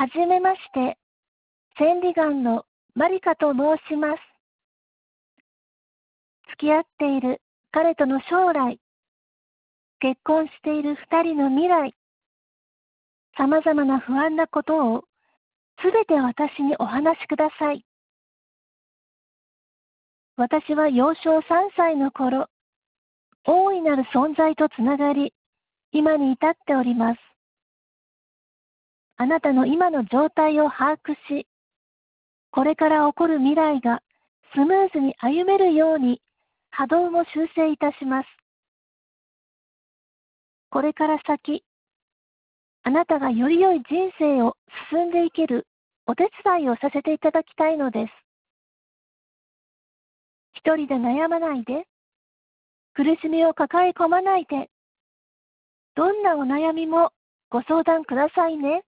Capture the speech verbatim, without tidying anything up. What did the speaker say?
はじめまして、千里眼のマリカと申します。付き合っている彼との将来、結婚している二人の未来、様々な不安なことをすべて私にお話しください。私は幼少さんさいの頃、大いなる存在とつながり、今に至っております。あなたの今の状態を把握し、これから起こる未来がスムーズに歩めるように波動も修正いたします。これから先、あなたがより良い人生を進んでいけるお手伝いをさせていただきたいのです。一人で悩まないで、苦しみを抱え込まないで、どんなお悩みもご相談くださいね。